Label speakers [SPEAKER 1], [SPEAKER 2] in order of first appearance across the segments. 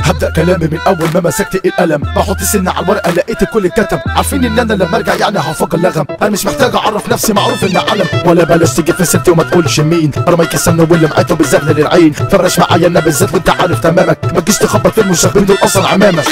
[SPEAKER 1] هبدأ كلامي من اول ما مسكت القلم، بحط سن على الورقة لقيت الكل اتكتب. عارفين ان انا لما ارجع يعني هفجر لغم، انا مش محتاج اعرف نفسي معروف اني علم، ولا بلاش تيجي في سيرتي وما تقولش مين. انا ما يكسرني واللي معاته بالذات للعين، فرش معايا انا بالذات وانت عارف تمامك، ما تجيش تخبط في المشاغبين دول اصلا عمامك.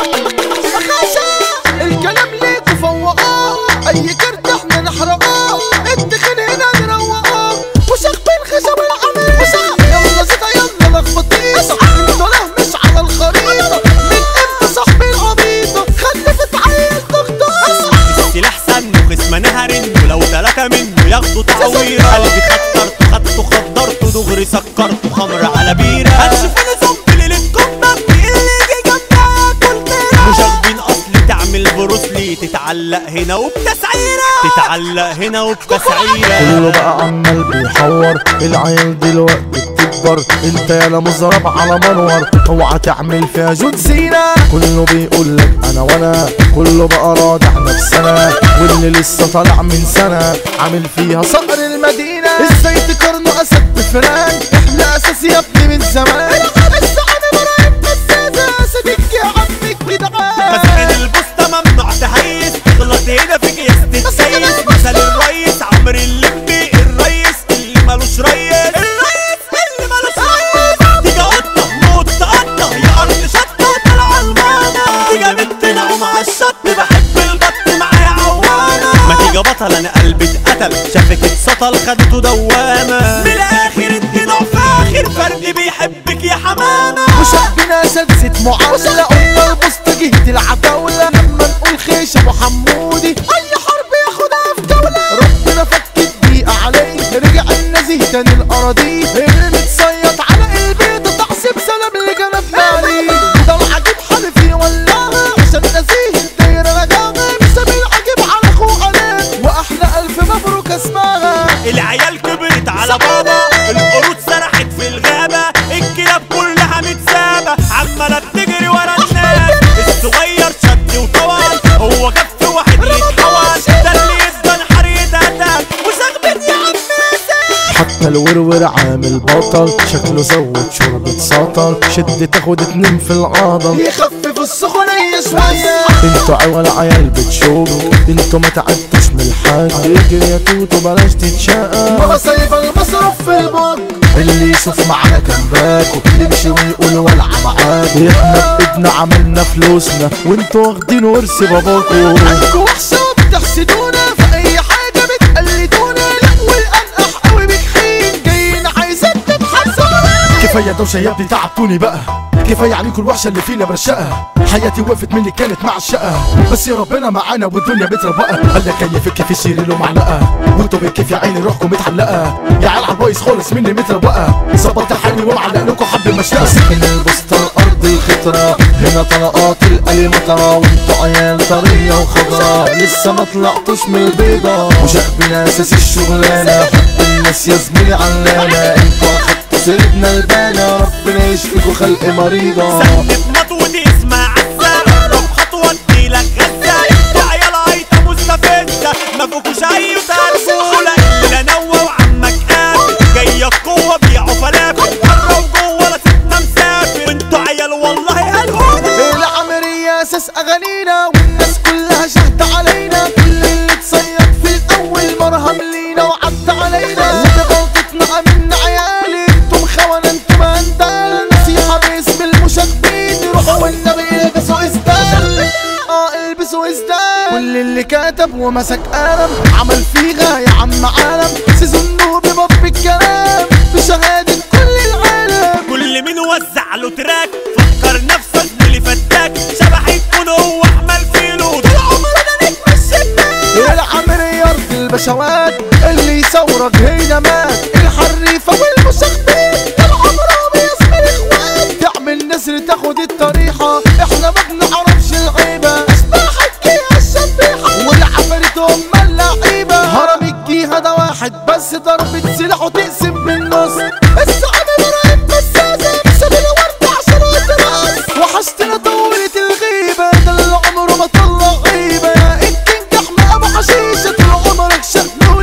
[SPEAKER 2] الكلام ليك فوقاه، اي كرت احنا نحرقاه، التخين هنا نروقاه، وشاغبين خشب العميل يلا زيتا يلا لخبطيطه، انتوا له مش على الخريطه، من امتى صاحبي العبيطه خلفت عيل دكتور.
[SPEAKER 3] السلاح سن وخصمنا هرن، ولو 3 منه ياخدوا تعويره، قلبي خدته خدرته دغري سكرته خمر على بيره، هتشوفوني زومبي ليلتكم ببكي اللي يجي جنبي ياكل بيره، مشاغبين اصلي تعمل بروسلي، تتعلق هنا وبتسعيره، تتعلق هنا وبتسعيره.
[SPEAKER 2] كله بقى عمال بيحور، العيال دلوقتي بتكبر، انت يالا مزرب على منور، اوعى تعمل فيها جود زينة. كله بيقول لك انا وانا، كله بقى راضع نفسنا، واللي لسه طالع من سنة عامل فيها صقر المدينة. ازاي تقارنوا اسد بفران، احنا اساسي يا ابني من زمان، لسه انا برايب بساسة اسدك يا عمك جدعان.
[SPEAKER 3] مسكن البوسطة ممنوع تهيس، تغلط هنا فيك يا تتسيس، مثل الريس عمرو اللمبي، الريس اللي مالوش ريس، الريس اللي مالوش ريس. تيجي قطة موت تقطة يا ارض شطة طالعة المانا، تيجي بنت نعوم على الشط بحب البط معايا عوامة، ما تيجي بطل انا قلبي اتقتل، شافك اتسطل خدته دوامة، من الاخر انت نوع فاخر، فرد بيحبك يا حمامة.
[SPEAKER 2] وشعبنا سلسة معاملة، قلنا البسطة جهة العتاولة، لما نقول خيش ابو حمودي اي حرب ياخدها في جولة. ربنا فك الضيقة عليه، رجع النزيه تاني الاراضي، اللي متصيط على البيضة تحسب سلام اللي جنبنا عليه، ده العجيب حلف يولعها عشان نزيه الدايرة رجعها، بسبب العجيب على اخوه عليه، واحلى الف مبروك اسمها.
[SPEAKER 3] العيال كبرت على بابا، القرود سرحت في الغابة، الكلاب كلها متسابة عمالة بتجري ورا الناس، الصغير شد وطول هو كف واحد يتحول، ده اللي يدن حر يتقتل وشاغبين يا عم ناسي.
[SPEAKER 2] حتى الورور عامل بطل، شكله زود شربة سطل، شد تاخد 2 في العضل، يخفف السخونية شوية. انتوا عوال عيال بتشوفوا، انتوا ما تعدتوش من الحاج، اجري يا توتو بلاش تتشقى، ما سايبة المصرف في البنك، اللي يشوف معانا كان باكو يمشي ويقول ولع معاكو، احنا بايدنا عملنا فلوسنا وانتوا واخدين ورث باباكو. عندكوا وحشة وبتحسدونا، في اي حاجة بتقلدونا، لا والانقح قوي بجحين جايين عايزين تتحسونا.
[SPEAKER 1] كفاية دوشة يا ابني تعبتوني بقى، كفاية عليكم الوحشة اللي فينا برشقة، حياتي وقفت مني كانت معشقة، بس يا ربنا معانا والدنيا متروقة، قال لك كيفك في سيري له معلقة، وانتوا بالكيف يا عيني روحكم متعلقة، يا عيال عالبايظ خالص مني متروقة، ظبطت حالي ومعلق لكم حب المشتقة.
[SPEAKER 2] سكن البسطة الارض الخطرة، هنا طلقات القلمطرة، وانتوا عيال طرية وخضرا، لسه ما طلعتوش من البيضة، وشقبنا اساس الشغلانة، حب الناس يا زميلي علانة، انتوا اخدتوا سيرتنا البانة، ربنا يشفيكوا خلق مريضة.
[SPEAKER 3] سندت مطوتي اسمها عزة، طب خطوة اديلك غزة، انتوا عيال عيطة مستفزة، ما فوقوش اي تربولة، اللي نوى وعمك قافل، جاية القوة بيعوا فلافل، بره وجوه لا سيبنا مسافر، وانتوا عيال والله هالهونة.
[SPEAKER 2] العمرية اساس اغانينا، والناس كلها شهد علينا، كل اللي اتصيد في الاول مرهم لينا وعد علينا، ودي غلطتنا امنا عيالي، انتم خونة انتم اندال، نصيحة باسم المشاغبين، روحوا والنبي البسوا اسدال، البسوا اسدال. كل اللي كتب ومسك قلم عمل فيها يا عم عالم، سيزون نوبي باب الكلام بشهادة كل العالم.
[SPEAKER 3] كل مين وزع له تراك فكر نفسه زميلي فتاك، شبح يكون هو احمل فيلو، طول عمرنا نجم الشباك.
[SPEAKER 2] العمرية ارض البشوات، اللي يصورك هنا مات، الحريفة والمشاغبين طول عمرهم ياسمين اخوات، تعمل نسر تاخد الطريحة، احنا ما بنعرفش العيبة، اشباحك يا الشبيحة والعفاريت هم اللعيبة، هرم الجيهة ده واحد بس، ضربة سلاح وتقسم بالنص، الصعب مرعب بساسة بسبب الورد عشان الراس، وحشتنا طولة الغيبة، ده اللي عمره ما طلع غيبة، يا الكينج احمد ابو حشيشة طول عمرك شغل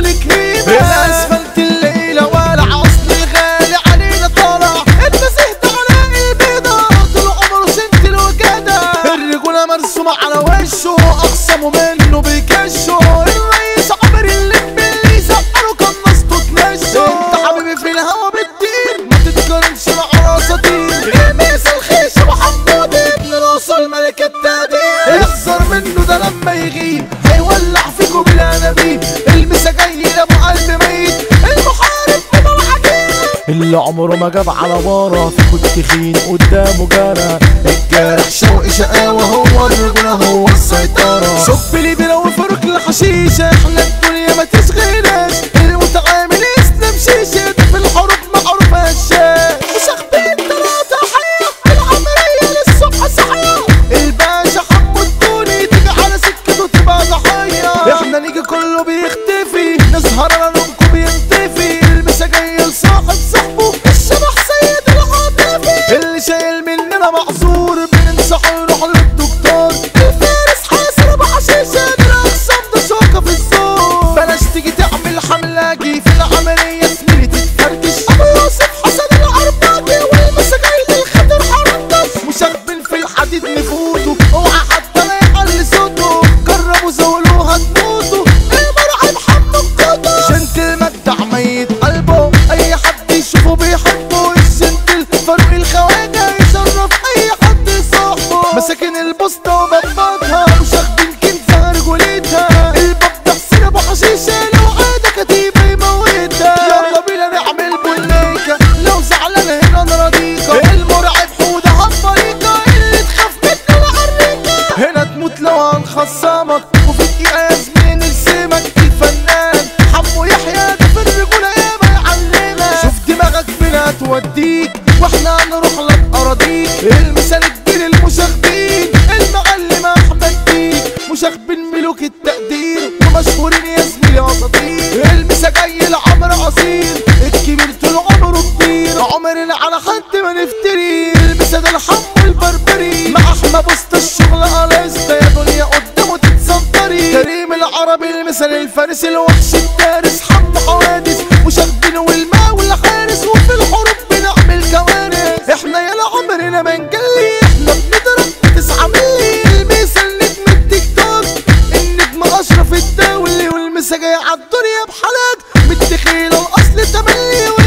[SPEAKER 2] الاساطير. الميس الخيش ابو حمود ابن الاصول ملك التقدير. احذر منه ده لما يغيب هيولع فيكم بالانابيب. المسا جاي لابو قلب ميت المحارب بابا العجيب اللي عمره ما جاب على بارة فيكو التخين قدامه جارة. الجارح شوقي شقاوة هو الرجولة هو السيطرة. شوف لي بلو فاروق الحشيشة احنا الدنيا ما تشغلناش. المتعامل يسلم شيشة في الحروب معروف هشاش. وشخبين تلاتة حية العمرية للصبح صحية. الباشا حمو الدوني تيجي على سكته تبقى ضحية. احنا نيجي كله بيختفي نسهر على نومكم بينطفي. المسا جاي لصاحب صاحبه الشبح سيد العاطفي. اللي شايل مننا معذور بننصحه يروح للدكتور. الفارس حاسر ابو حشيشة الاقسام ده شوكة في الزور. بلاش تيجي تعمل حملة جي في العملية زميلي تتفركش. ابو يوسف حسن العرباجي والمسا جاي للخضر حرنطش. مشغبين في الحديد نفوته اوعى حتى لا يعلي صوته. جربوا زولوها تموتوا المرعي محمد قطر. جنتل مجدع ميت قلبه اي حد يشوفه بيحبه. الجنتل فاروق الخواجة يشرف اي حد صاحبه. مساكن البوسطة وبطاتها وشاخدين كنزها رجولتها. الباب ده حسين ابو حشيشة لو عادة كتيبة يموتها. يلا بينا نعمل بوليكا لو زعلان هنا نراضيكا. المرعب حودة عالطريقة اللي تخاف منه العريكة. هنا تموت لو هنخصمك وفي دقيقة يا زميلي نرسمك. الفنان حمو يحيى ده في الرجولة ياما يعلمك. شوف دماغك فين هتوديك واحنا هنروح لك اراضيك. المثال الكبير المشاغبين المعلم احمد بيك. مشاغبين ملوك التقدير ومشهورين يا زميلي اساطير. المسا جاي لعمرو اصيل الكبير طول عمره كبير. عمرنا على حد ما نفتري. المسا ده الحمو البربري مع احمد وسط الشغل اليستا. يا دنيا قدامه تتسنطري. كريم العربي المثال الفارس الوحش الدارس. حمو حوادث مشاغبين والماء والحارس وفي الحروب بنعمل كوارث. احنا يلا عمرنا ما نجلي احنا بنضرب 9 ملي. المثال نجم التيك توك النجم اشرف الدولي. والمسا جاي عالدنيا بحالات متخيلة الاصل تملي.